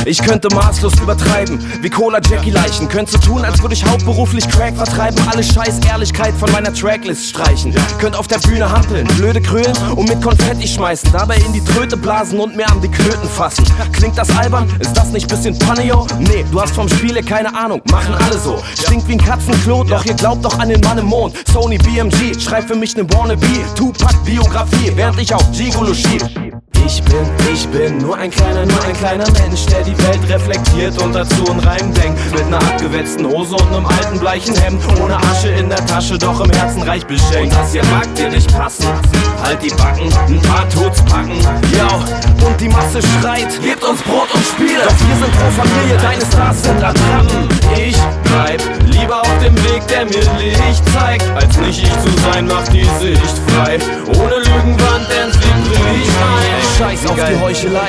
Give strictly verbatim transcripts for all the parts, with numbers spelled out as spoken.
Ich könnte maßlos übertreiben, wie Cola Jackie Leichen. Könnt so tun, als würde ich hauptberuflich Crack vertreiben. Alle scheiß Ehrlichkeit von meiner Tracklist streichen. Könnt auf der Bühne hampeln, blöde Krölen und mit Konfetti schmeißen. Dabei in die Tröte blasen und mir an die Klöten fassen. Klingt das albern? Ist das nicht bisschen Paneo? Nee, du hast vom Spiele keine Ahnung, machen alle so. Stinkt wie ein Katzenklo, doch ihr glaubt doch an den Mann im Mond. Sony B M G, schreibt für mich ne Wannabe Tupac-Biografie, während ich auf Gigolo schieb. Ich bin, ich bin nur ein kleiner, nur ein kleiner Mensch, der die Welt reflektiert und dazu einen Reim denkt. Mit ner abgewetzten Hose und nem alten bleichen Hemd, ohne Asche in der Tasche, doch im Herzen reich beschenkt. Und das hier mag dir nicht passen, halt die Backen, ein paar Tods packen. Yo, und die Masse schreit, gebt uns Brot und Spiele. Doch wir sind pro Familie, deine Stars sind Attrappen. Ich bleib lieber auf dem Weg, der mir Licht zeigt, als nicht ich zu sein, macht die Sicht frei. Ohne Lügenwand, denn es liegt nicht ein. Scheiß auf die Heuchelei.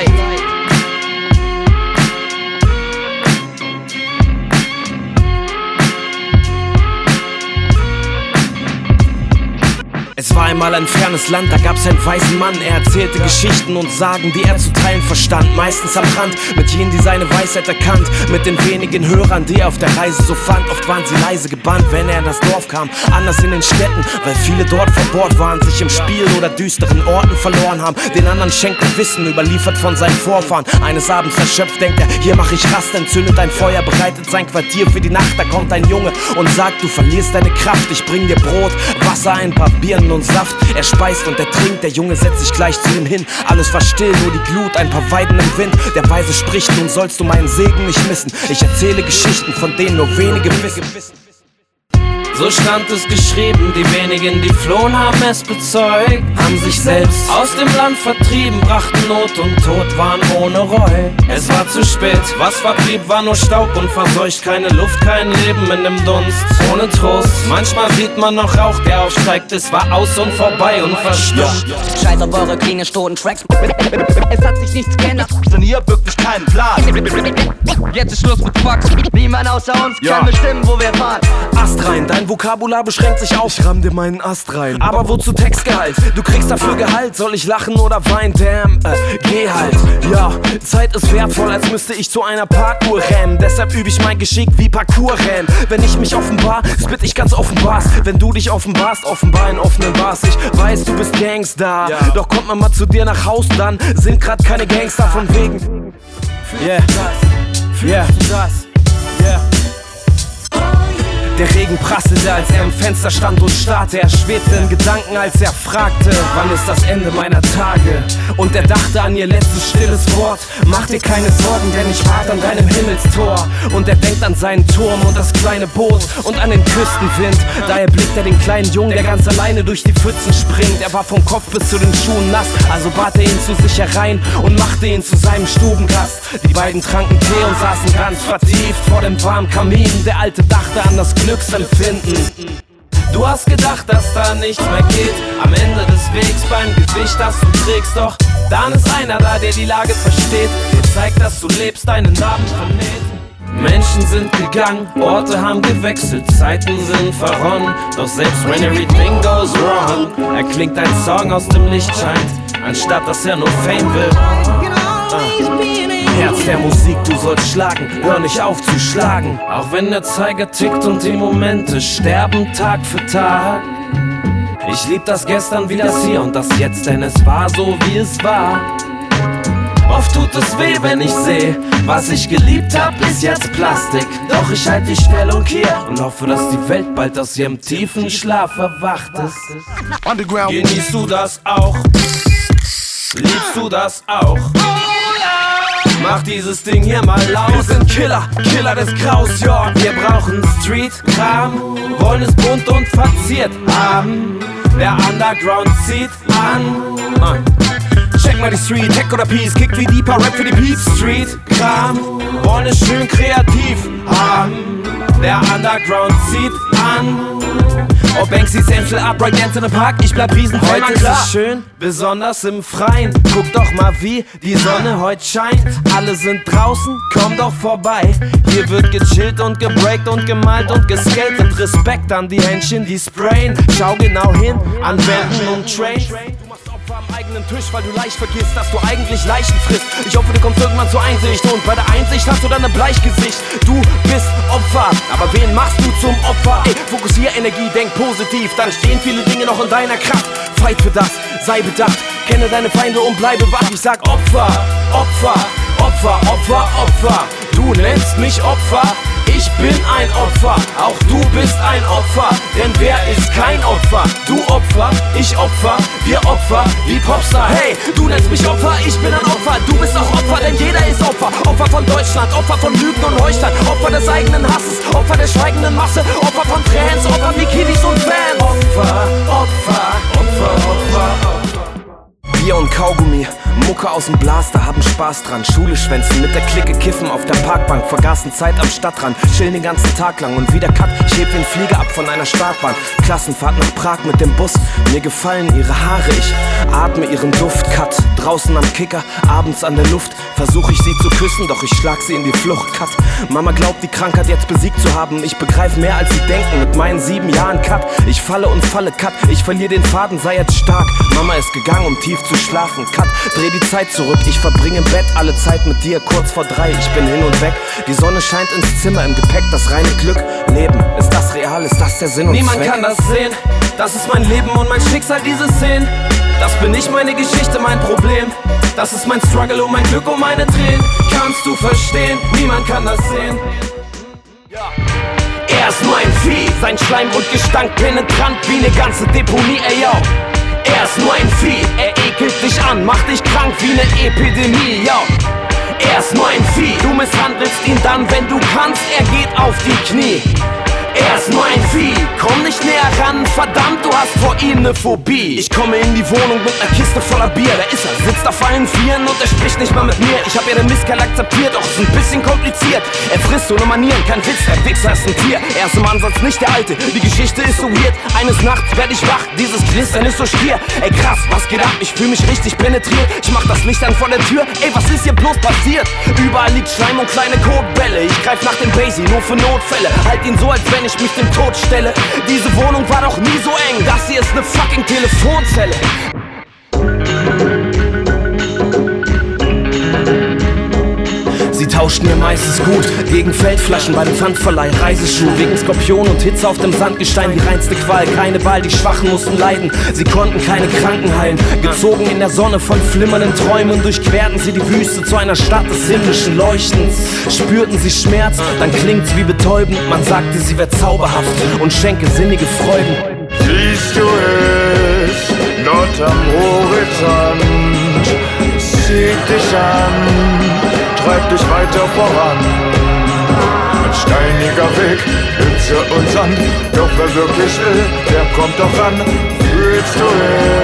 Es war einmal ein fernes Land, da gab's einen weißen Mann. Er erzählte Geschichten und Sagen, die er zu teilen verstand. Meistens am Rand, mit jenen, die seine Weisheit erkannt. Mit den wenigen Hörern, die er auf der Reise so fand. Oft waren sie leise gebannt, wenn er in das Dorf kam. Anders in den Städten, weil viele dort verbord waren, sich im Spiel oder düsteren Orten verloren haben. Den anderen schenkt er Wissen, überliefert von seinen Vorfahren. Eines Abends erschöpft, denkt er, hier mach ich Rast. Entzündet ein Feuer, bereitet sein Quartier für die Nacht. Da kommt ein Junge und sagt, du verlierst deine Kraft. Ich bring dir Brot, Wasser, ein paar Birnen und Saft. Er speist und er trinkt, der Junge setzt sich gleich zu ihm hin. Alles war still, nur die Glut, ein paar Weiden im Wind. Der Weise spricht, nun sollst du meinen Segen nicht missen. Ich erzähle Geschichten, von denen nur wenige wissen. So stand es geschrieben, die wenigen, die flohen, haben es bezeugt. Haben sich selbst aus dem Land vertrieben, brachten Not und Tod, waren ohne Reue. Es war zu spät, was verblieb, war nur Staub und verseucht. Keine Luft, kein Leben in dem Dunst, ohne Trost. Manchmal sieht man noch Rauch, der aufsteigt. Es war aus und vorbei und verstummt. Scheiß auf eure klinisch toten Tracks. Es hat sich nichts geändert, denn ihr habt wirklich keinen Plan. Jetzt ist Schluss mit Quacks. Niemand außer uns ja. kann bestimmen, wo wir fahren. Ast rein, dein Vokabular beschränkt sich auf. Ich ramm dir meinen Ast rein. Aber wozu Textgehalt? Du kriegst dafür Gehalt. Soll ich lachen oder weinen? Damn, äh, geh halt. Ja, Zeit ist wertvoll, als müsste ich zu einer Parkour rennen. Deshalb übe ich mein Geschick wie Parkour-Rennen. Wenn ich mich offenbar, spit ich ganz offenbarst. Wenn du dich offenbarst, offenbar in offenen Bars. Ich weiß, du bist Gangster, ja. Doch kommt man mal zu dir nach Haus, dann sind grad keine Gangster von wegen. Yeah, yeah, yeah. Der Regen prasselte, als er im Fenster stand und starrte. Er schwebte in Gedanken, als er fragte, wann ist das Ende meiner Tage? Und er dachte an ihr letztes stilles Wort. Mach dir keine Sorgen, denn ich warte an deinem Himmelstor. Und er denkt an seinen Turm und das kleine Boot und an den Küstenwind. Daher blickt er den kleinen Jungen, der ganz alleine durch die Pfützen springt. Er war vom Kopf bis zu den Schuhen nass, also bat er ihn zu sich herein und machte ihn zu seinem Stubengast. Die beiden tranken Tee und saßen ganz vertieft vor dem warmen Kamin. Der Alte dachte an das Glücksempfinden. Du hast gedacht, dass da nichts mehr geht. Am Ende des Wegs beim Gewicht, das du trägst. Doch dann ist einer da, der die Lage versteht. Dir zeigt, dass du lebst, deinen Namen vernäht. Menschen sind gegangen, Orte haben gewechselt, Zeiten sind verronnen. Doch selbst when everything goes wrong, erklingt ein Song aus dem Lichtschein, anstatt dass er nur Fame will. uh. Herz der Musik, du sollst schlagen, hör nicht auf zu schlagen. Auch wenn der Zeiger tickt und die Momente sterben Tag für Tag. Ich lieb das Gestern wie das Hier und das Jetzt, denn es war so wie es war. Oft tut es weh, wenn ich seh, was ich geliebt hab, ist jetzt Plastik. Doch ich halt die Stellung hier und hoffe, dass die Welt bald aus ihrem tiefen Schlaf erwacht ist. Genießt du das auch? Liebst du das auch? Mach dieses Ding hier mal laut. Wir sind Killer, Killer des Graus, ja. Wir brauchen Street-Kram, wollen es bunt und verziert haben. Der Underground zieht an. uh. Check mal die Street, Tech oder Peace, kickt wie Deeper, Rap für die Beats. Street-Kram, wollen es schön kreativ haben. Der Underground zieht an. Oh, Banksy, Sample, Upright, Dance in the Park, ich bleib riesen. Heute ist es schön, besonders im Freien. Guck doch mal, wie die Sonne heute scheint. Alle sind draußen, komm doch vorbei. Hier wird gechillt und gebreakt und gemalt und geskatet. Respekt an die Händchen, die sprayen. Schau genau hin, an Wänden und Trains. eigenen Tisch, weil du leicht vergisst, dass du eigentlich Leichen frisst. Ich hoffe, du kommst irgendwann zur Einsicht und bei der Einsicht hast du dann ein Bleichgesicht. Du bist Opfer, aber wen machst du zum Opfer? Ey, fokussier Energie, denk positiv, dann stehen viele Dinge noch in deiner Kraft. Fight für das, sei bedacht, kenne deine Feinde und bleibe wach. Ich sag Opfer, Opfer, Opfer, Opfer, Opfer. Du nennst mich Opfer, ich bin ein Opfer, auch du bist ein Opfer, denn wer ist kein Opfer? Du Opfer, ich Opfer, wir Opfer, wie Popstar. Hey, du nennst mich Opfer, ich bin ein Opfer, du bist auch Opfer, denn jeder ist Opfer. Opfer von Deutschland, Opfer von Lügen und Heuchlern, Opfer des eigenen Hasses, Opfer der schweigenden Masse, Opfer von Trans, Opfer wie Kiddies und Fans. Opfer, Opfer, Opfer, Opfer, Opfer. Bier und Kaugummi, Mucke aus dem Blaster, haben Spaß dran. Schule schwänzen, mit der Clique kiffen auf der Parkbank, vergaßen Zeit am Stadtrand, chillen den ganzen Tag lang und wieder Cut. Ich heb den Flieger ab von einer Startbahn, Klassenfahrt nach Prag mit dem Bus. Mir gefallen ihre Haare, ich atme ihren Duft. Cut, draußen am Kicker, abends an der Luft, versuch ich sie zu küssen, doch ich schlag sie in die Flucht. Cut, Mama glaubt die Krankheit jetzt besiegt zu haben, ich begreif mehr als sie denken mit meinen sieben Jahren. Cut, ich falle und falle. Cut, ich verliere den Faden, sei jetzt stark. Mama ist gegangen, um tief zu schlafen. Cut, dreh die Zeit zurück, ich verbringe im Bett alle Zeit mit dir, kurz vor drei, ich bin hin und weg. Die Sonne scheint ins Zimmer, im Gepäck das reine Glück. Leben, ist das real, ist das der Sinn und Niemand Zweck? kann das sehen, das ist mein Leben und mein Schicksal, diese Szenen. Das bin ich, meine Geschichte, mein Problem. Das ist mein Struggle und mein Glück und meine Tränen. Kannst du verstehen, niemand kann das sehen. Ja. Er ist nur ein Vieh, sein Schleim und Gestank penetrant wie eine ganze Deponie, ey yo. Er ist nur ein Vieh, er ekelt dich an, macht dich krank wie eine Epidemie, yo. Er ist nur ein Vieh, du misshandelst ihn dann, wenn du kannst, er geht auf die Knie. Er ist nur ein Vieh, komm nicht näher ran, verdammt, du hast vor ihm ne Phobie. Ich komme in die Wohnung mit ner Kiste voller Bier, da ist er, sitzt auf allen Vieren und er spricht nicht mal mit mir. Ich hab ja den Misskerl akzeptiert, doch ist ein bisschen kompliziert. Er frisst ohne Manieren, kein Witz, der Wichser ist ein Tier. Er ist im Ansatz nicht der Alte, die Geschichte ist so weird. Eines Nachts werd ich wach, dieses Knistern ist so stier. Ey krass, was geht ab, ich fühl mich richtig penetriert. Ich mach das Licht an vor der Tür, ey was ist hier bloß passiert? Überall liegt Schleim und kleine Kotbälle. Ich greif nach dem Basie, nur für Notfälle. Halt ihn so, als wenn ich mich dem Tod stelle. Diese Wohnung war doch nie so eng. Das hier ist ne fucking Telefonzelle. Sie tauschten mir meistens gut gegen Feldflaschen bei dem Pfandverleih, Reiseschuh wegen Skorpion und Hitze auf dem Sandgestein, die reinste Qual, keine Wahl, die Schwachen mussten leiden, sie konnten keine Kranken heilen, gezogen in der Sonne von flimmernden Träumen, durchquerten sie die Wüste zu einer Stadt des himmlischen Leuchtens, spürten sie Schmerz, dann klingt's wie betäubend, man sagte, sie wär zauberhaft und schenke sinnige Freuden. Siehst du es, dort am Horizont, zieht dich an, treibt dich weiter voran. Ein steiniger Weg, Hitze und Sand, doch wer wirklich will, der kommt doch ran. Fühlst du